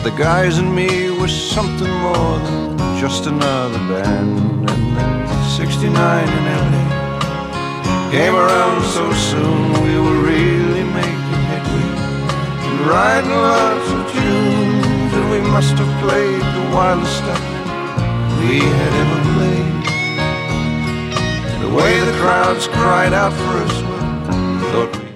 But the guys and me were something more than just another band. And then 69 in LA came around so soon, we were really making headway, writing lots of tunes, and we must have played the wildest stuff we had ever played. The way the crowds cried out for us, well, thought we